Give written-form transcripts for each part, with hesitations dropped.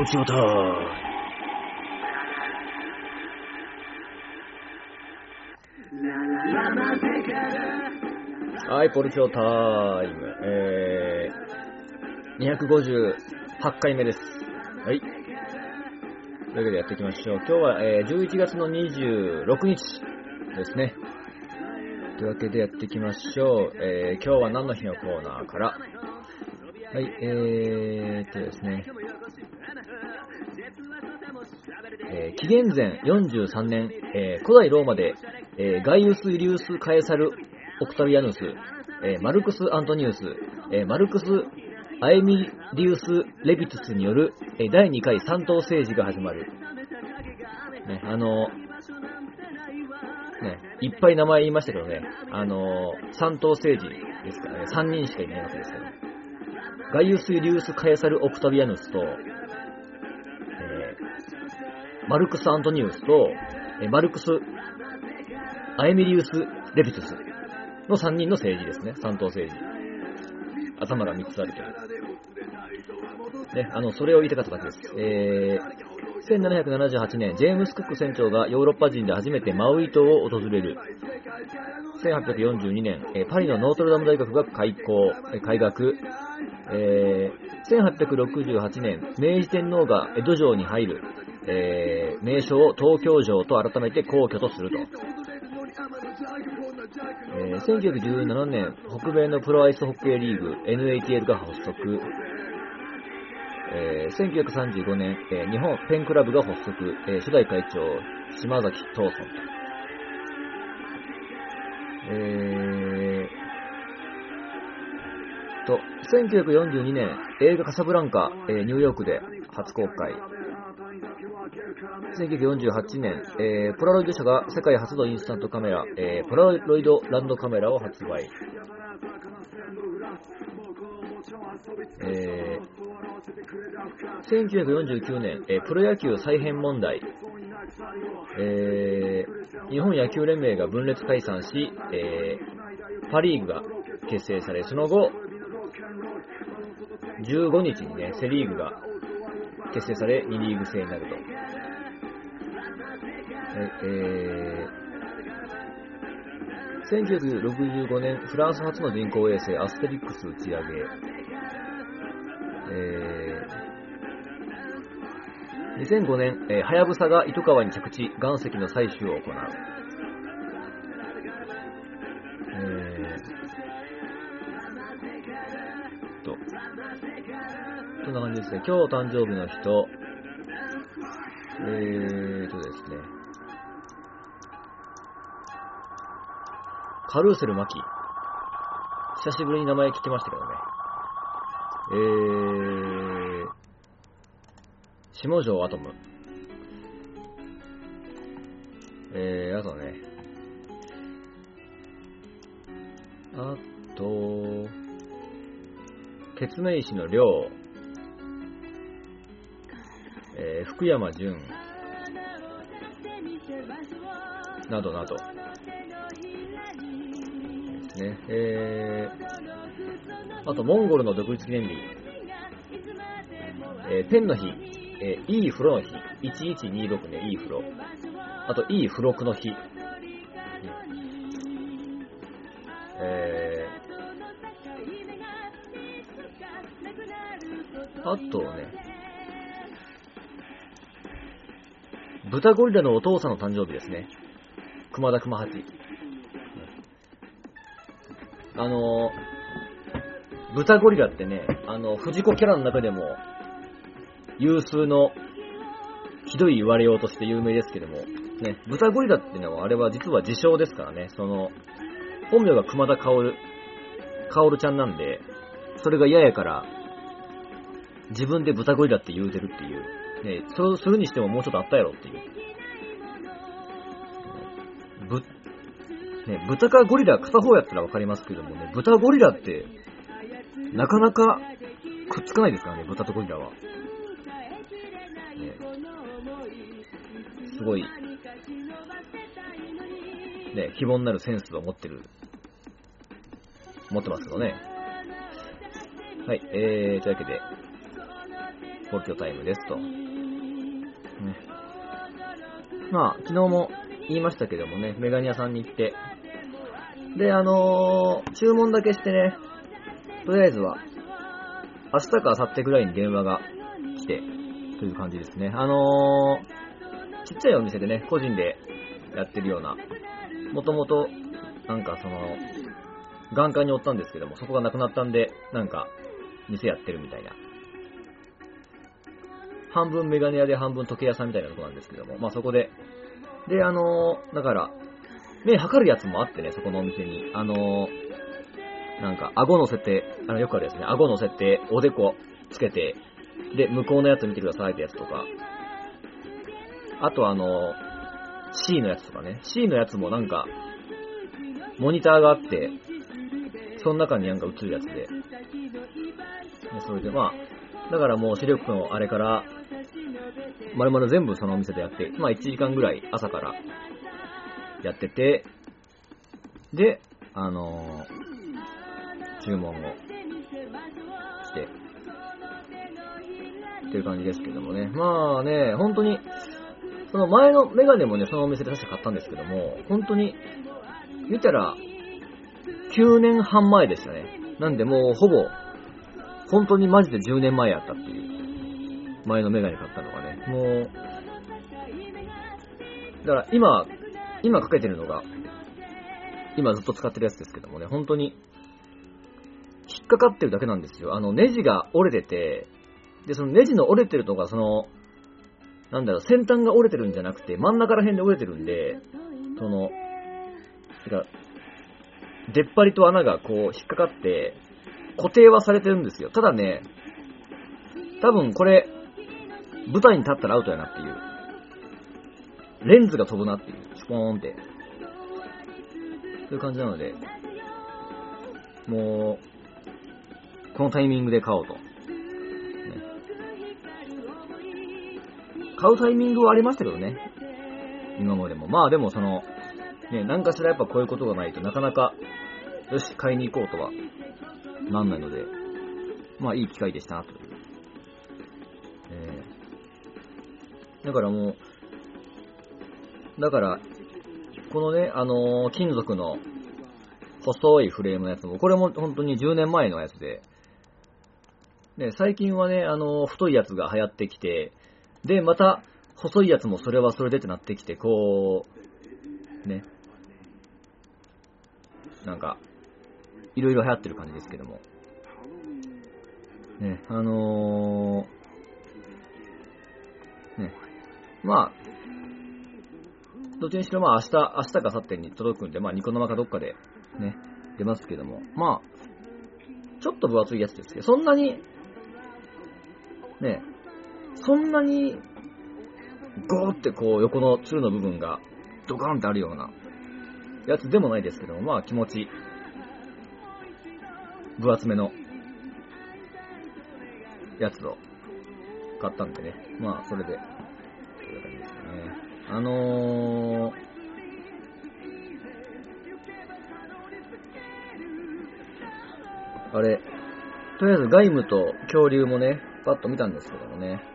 ルチオタイム。はい、ポルチオタイム。258回目です。はい。というわけでやっていきましょう。今日は、11月の26日ですね。というわけでやっていきましょう。今日は何の日のコーナーから。はい、ですね。紀元前43年、古代ローマで、ガイウス・ユリウス・カエサル・オクタビアヌス、マルクス・アントニウス、マルクス・アエミリウス・レビトゥスによる、第2回三党政治が始まる。ね、いっぱい名前言いましたけどね、三党政治ですからね、3人しかいないわけですけど、ガイウス・ユリウス・カエサル・オクタビアヌスと、マルクス・アントニウスと、マルクス・アエミリウス・レビトゥスの3人の政治ですね。三党政治。頭が3つあるという。ね、それを言いたかっただけです。1778年、ジェームス・クック船長がヨーロッパ人で初めてマウイ島を訪れる。1842年、パリのノートルダム大学が開学。1868年、明治天皇が江戸城に入る。名称を東京城と改めて皇居とすると。1917年、北米のプロアイスホッケーリーグ NHL が発足。1935年、日本ペンクラブが発足。初代会長、島崎藤村と。1942年、映画カサブランカ、ニューヨークで初公開。1948年、ポラロイド社が世界初のインスタントカメラ、ポラロイドランドカメラを発売。1949年、プロ野球再編問題、日本野球連盟が分裂解散し、パリーグが結成され、その後15日にね、セリーグが結成され2リーグ制になると。1965年、フランス初の人工衛星アステリックス打ち上げ。2005年、はやぶさが糸川に着地、岩石の採取を行う。そんな感じですね。今日誕生日の人、ですね。カルーセル・マキ。久しぶりに名前聞きましたけどね。下條アトム。あとね。あと、ケツメイシの亮。福山潤。などなど。ね、あとモンゴルの独立記念日、ペンの日、いい風呂の日、1126ね、いい風呂、あといい付録の日、あとね、豚ゴリラのお父さんの誕生日ですね。熊田熊八。豚ゴリラってね、藤子キャラの中でも有数のひどい言われようとして有名ですけども、ね、豚ゴリラっていうのはあれは実は自称ですからね、本名が熊田薫ちゃんなんで、それが嫌やから自分で豚ゴリラって言うてるっていう、ね、そうするにしてももうちょっとあったやろっていう。ね、豚かゴリラ片方やったらわかりますけどもね、豚ゴリラってなかなかくっつかないですからね、豚とゴリラは。ね、すごい、ね、非凡なるセンスを持ってますけどね。はい、というわけで、 ポルティオタイムですと。ね。まあ、昨日も言いましたけどもね、メガニアさんに行って、で、注文だけしてね、とりあえずは、明日か明後日ぐらいに電話が来て、という感じですね。ちっちゃいお店でね、個人でやってるような、もともと、なんかその、眼科におったんですけども、そこがなくなったんで、なんか、店やってるみたいな。半分メガネ屋で半分時計屋さんみたいなとこなんですけども、まあそこで、で、だから、目測るやつもあってね、そこのお店に。なんか、顎乗せて、よくあるやつね、顎乗せて、おでこつけて、で、向こうのやつ見てくださいってやつとか、あとC のやつとかね、C のやつもなんか、モニターがあって、その中になんか映るやつで、それでまあ、だからもう視力のあれから、丸々全部そのお店でやって、まあ1時間ぐらい朝からやってて、で、注文をして、っていう感じですけどもね。まあね、本当に、その前のメガネもね、そのお店で確か買ったんですけども、本当に、見たら、9年半前でしたね。なんでもうほぼ、本当にマジで10年前やったっていう、前のメガネ買ったのがね。もう、だから今かけてるのが、今ずっと使ってるやつですけどもね、本当に、引っかかってるだけなんですよ。ネジが折れてて、で、そのネジの折れてるのが、なんだろう、先端が折れてるんじゃなくて、真ん中ら辺で折れてるんで、出っ張りと穴がこう、引っかかって、固定はされてるんですよ。ただね、多分これ、舞台に立ったらアウトやなっていう。レンズが飛ぶなっていう。シュポーンって。そういう感じなので、もう、このタイミングで買おうと。ね、買うタイミングはありましたけどね。今までも。まあでもね、なんかしらやっぱこういうことがないとなかなか、よし、買いに行こうとは、なんないので、まあいい機会でしたなという。だからもう、このね、金属の細いフレームのやつも、これも本当に10年前のやつで、ね、最近はね、太いやつが流行ってきて、で、また、細いやつもそれはそれでってなってきて、こう、ね、なんか、いろいろ流行ってる感じですけども。ね、ね、まあ、どっちにしろまあ明日か明後日に届くんで、まあニコ生かどっかでね、出ますけども、まあ、ちょっと分厚いやつですけど、そんなに、ゴーってこう横のツルの部分がドカーンってあるようなやつでもないですけども、まあ気持ち分厚めのやつを買ったんでね、まあそれで、という感じですかね。あれ、とりあえずガイムと恐竜もね、パッと見たんですけどもね、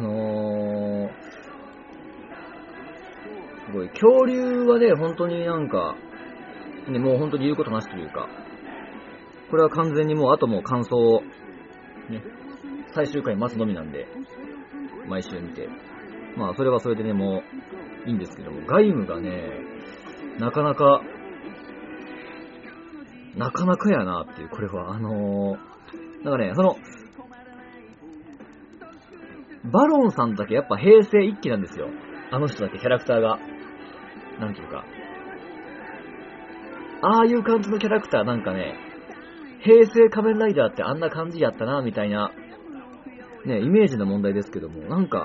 すごい、恐竜はね、本当になんか、ね、もう本当に言うことなしというか、これは完全にもうあともう感想を、ね、最終回待つのみなんで、毎週見て。まあそれはそれでね、もういいんですけども、ガイムがね、なかなかやなっていう、これは。なんかね、バロンさんだけやっぱ平成一期なんですよ。あの人だけキャラクターが。なんていうか。ああいう感じのキャラクターなんかね、平成仮面ライダーってあんな感じやったな、みたいな、ね、イメージの問題ですけども、なんか、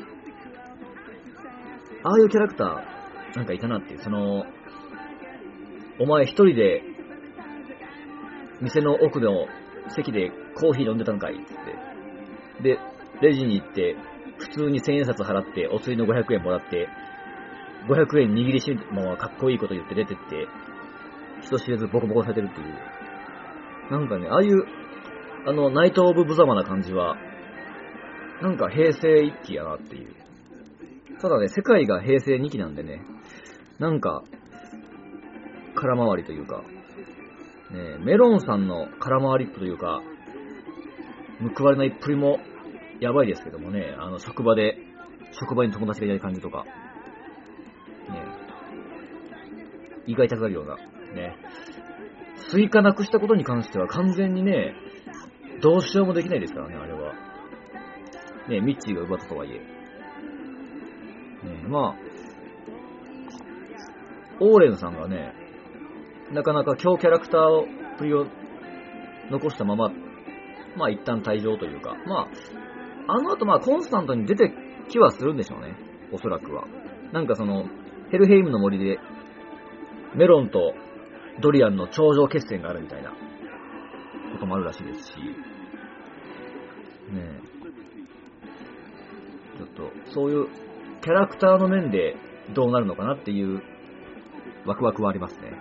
ああいうキャラクター、なんかいたなっていう、お前一人で、店の奥の席でコーヒー飲んでたんかいっつって。で、レジに行って、普通に1000円札払って、お釣りの500円もらって、500円握りしめたままかっこいいこと言って出てって、人知れずボコボコされてるっていう。なんかね、ああいう、ナイト・オブ・ブザマな感じは、 なんか平成1期やなっていう。ただね、世界が平成2期なんでね、なんか、空回りというか、ね、メロンさんの空回りっぷというか、報われないっぷりもやばいですけどもね、職場に友達がいない感じとか、ね、意外とさるような、ね、スイカなくしたことに関しては完全にね、どうしようもできないですからね、あれは。ね、ミッチーが奪ったとはいえ。ね、まあ、オーレンさんがね、なかなか強キャラクターを、プリを残したまま、まあ一旦退場というか、まあ、あの後まあコンスタントに出てきはするんでしょうね、おそらくは。なんかその、ヘルヘイムの森で、メロンとドリアンの頂上決戦があるみたいなこともあるらしいですし、ねえ、ちょっと、そういうキャラクターの面でどうなるのかなっていうワクワクはありますね。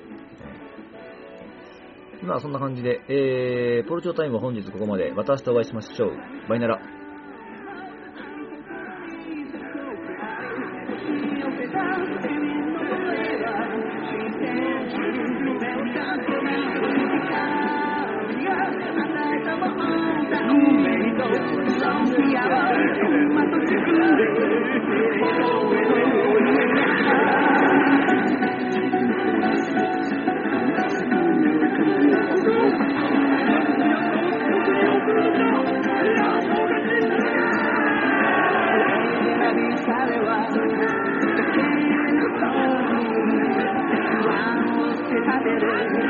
まあそんな感じで、ポルチョタイムは本日ここまで。私とお会いしましょう。バイナラ。 Sabes